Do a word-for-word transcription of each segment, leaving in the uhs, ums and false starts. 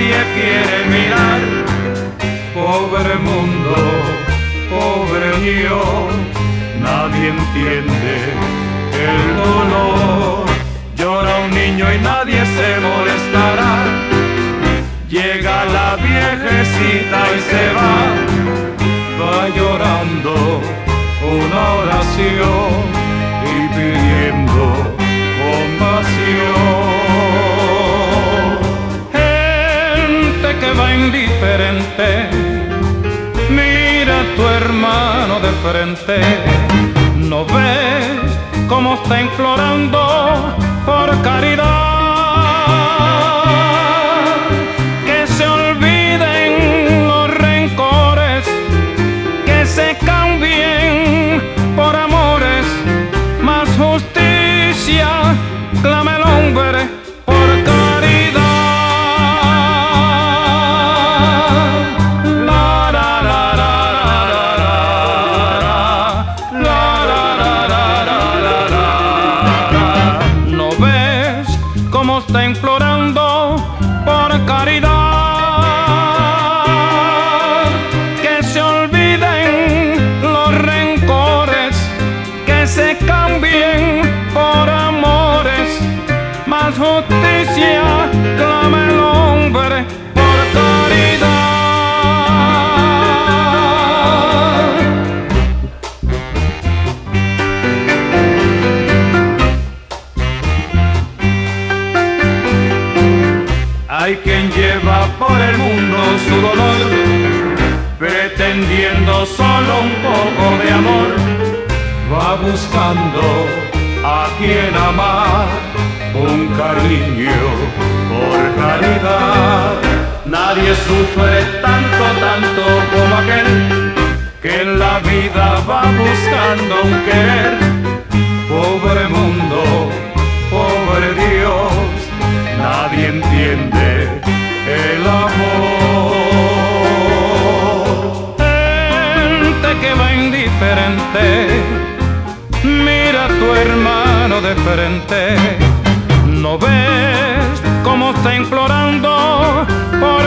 nadie quiere mirar. Pobre mundo, pobre yo, nadie entiende el dolor. Llora un niño y nadie se molestará. Llega la viejecita y se va, va llorando una oración y pidiendo compasión. Gente que va indiferente, mira a tu hermano de frente. ¿No ves cómo está implorando por caridad? Que se olviden los rencores, que se cambien por amores, más justicia clama el hombre por caridad. La, la, la, la, la, la, la, la, la, la, la, la. ¿No ves cómo está implorando por caridad? Que se olviden los rencores, que se cambien por amores, más justicia clama el hombre por caridad. Hay quien lleva por el mundo su dolor, pretendiendo solo un poco de amor. Va buscando a quien amar, un cariño por caridad. Nadie sufre tanto, tanto como aquel que en la vida va buscando un querer. Pobre mundo, pobre Dios, nadie entiende el amor. Gente que va indiferente, mira a tu hermano de frente. ¿No ves cómo está implorando por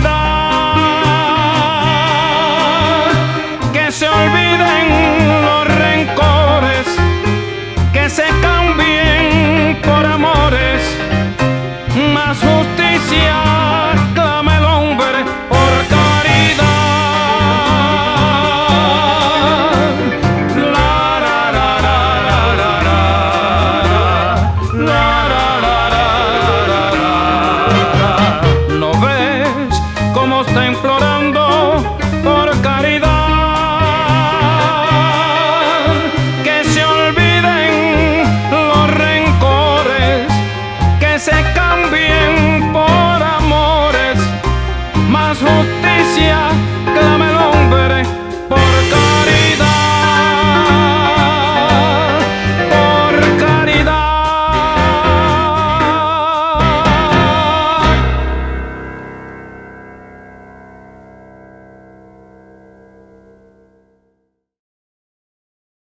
caridad? Que se olviden los rencores, que se cambien por amores, más justicia clama el hombre por caridad. La, la, la, la, la, la, la, la, la, la, la, la. ¿No ves cómo está implorando